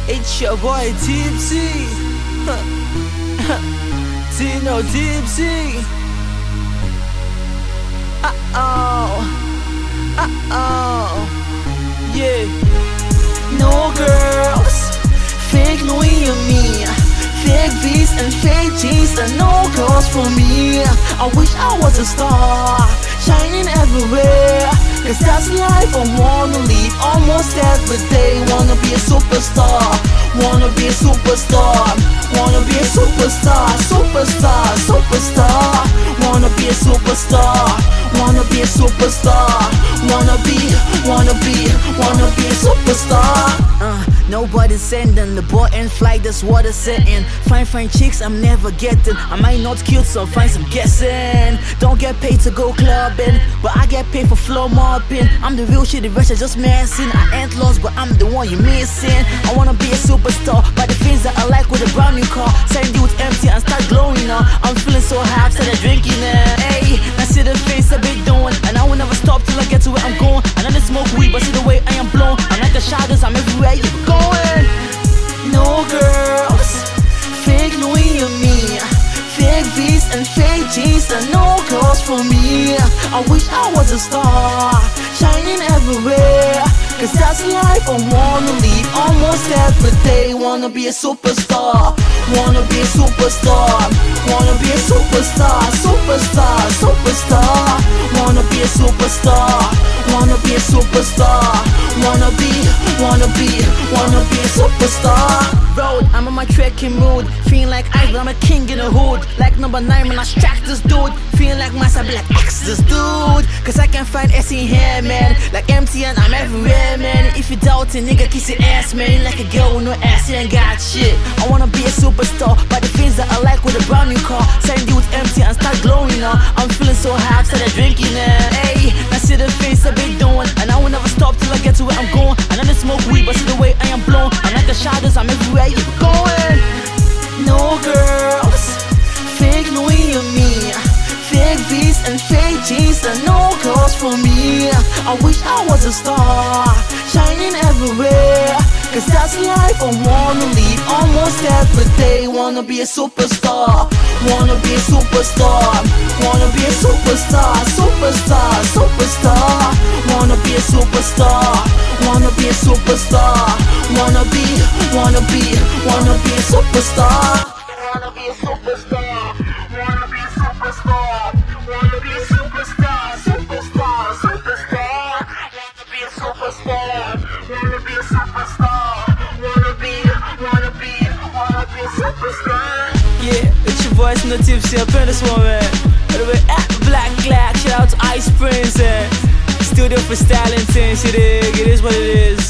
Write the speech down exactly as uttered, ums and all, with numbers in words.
It's your boy Tipsy, Tino Tipsy. Uh-oh, uh-oh, yeah. No girls, fake Louis and me, fake V's and fake jeans, and no girls for me. I wish I was a star, shining everywhere, cause that's the life I wanna lead. Almost every day, wanna be a superstar, wanna be a superstar, wanna be a superstar, superstar, superstar, wanna be a superstar, wanna be a superstar, wanna be, wanna be, wanna be a superstar. Uh, nobody's sending the boy and flight, that's what it's saying. Fine, fine chicks, I'm never getting. I might not kill, so find some guessing. Don't get paid to go clubbing, but I get paid for floor mopping. I'm the real shit, the rest are just messing. I ain't lost, but I'm the one you're missing. I wanna be a superstar, by the things that I like with a brand new car. Send you with empty and start glowing now. I'm feeling so high, started drinking it. Hey, I see the face I be doing, and I will never stop till I get to where I'm going. I know they smoke weed, but see the way I am blown. I'm like the shadows, I'm everywhere you're going. No girls, fake Louis and me, fake V's and fake jeans, and no girls for me. I wish I was a star, shining everywhere, cause that's the life I wanna lead. Almost every day, wanna be a superstar, wanna be a superstar, wanna be a superstar, superstar, superstar, wanna be a superstar, wanna be a superstar, wanna be, wanna be, wanna be a superstar. Road, I'm on my trekking mood, feeling like I'm a king in the hood. Like number nine when I strike this dude, feeling like myself, be like X this dude, cause I can't find S in here, man. Like M T N, I'm everywhere, man. If you doubt it, nigga, kiss your ass, man. Like a girl with no ass, you ain't got shit. I wanna be a superstar, by the things that I like with a brand new car. Send you with empty and start glowing now. I'm feeling so high, started drinking it. Hey, I see the face I be doing, and I will never stop till I get to where I'm going. I know they smoke weed, but see the way I am blown. I'm like the shadows, I'm everywhere you're going. No girls, fake Louis and me, fake V's and fake jeans, and no girls for me. I wish I was a star, shining everywhere, cause that's the life I wanna lead. Almost every day, wanna be a superstar, wanna be a superstar, wanna be a superstar, superstar, superstar, wanna be a superstar, wanna be a superstar, wanna be, wanna be, wanna be a superstar. Wanna be a superstar, wanna be a superstar, wanna be a superstar, superstar, superstar, wanna be a superstar, wanna be a superstar, wanna be, wanna be, wanna be a superstar. Yeah, it's your boy Tino Tipsy up in this one, man. By the way, at Black Black, shout out to Ice Prince, and studio for styling things, you dig? It is what it is.